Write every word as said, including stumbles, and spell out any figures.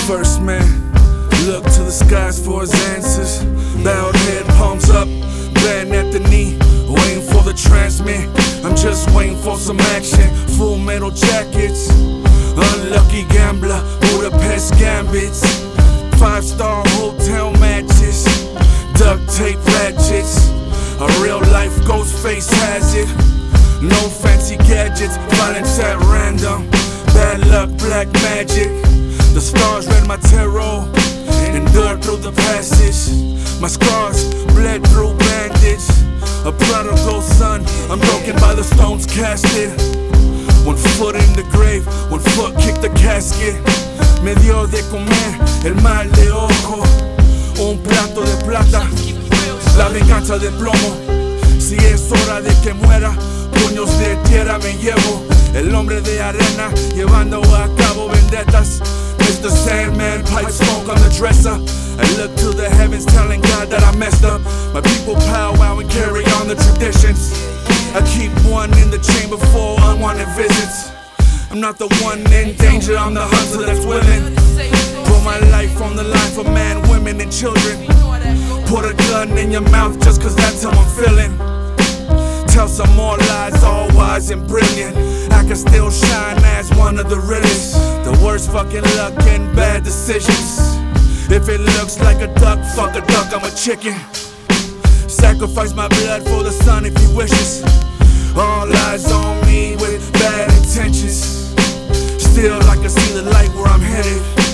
first man. Look to the skies for his answers. Bowed head, palms up, bend at the knee, waiting for the transmit. I'm just waiting for some action. Full metal jackets, unlucky gambler, Budapest gambits, five-star hotel matches, duct tape ratchets. A real life ghost face has it. No fancy gadgets, violence at random, bad luck, black magic. The stars read my tarot, endured through the passage. My scars bled through bandage. A prodigal son, I'm broken by the stones casted. One foot in the grave, one foot kicked the casket. Me dio de comer el mal de ojo, un plato de plata, la venganza de plomo. Si es hora de que muera, puños de tierra me llevo. El hombre de arena, llevando a cabo vendettas. Mister Sandman, pipe smoke on the dresser. I look to the heavens telling God that I messed up. My people powwow and carry on the traditions. I keep one in the chamber for unwanted visits. I'm not the one in danger, I'm the hunter that's willing. Put my life on the line for man, women and children. Put a gun in your mouth just cause that's how I'm feeling. Tell some more lies, all wise and brilliant. I can still shine as one of the realest. The worst fucking luck and bad decisions. If it looks like a duck, fuck a duck, I'm a chicken. Sacrifice my blood for the sun if he wishes. All eyes on me with bad intentions. Still I can see the light where I'm headed.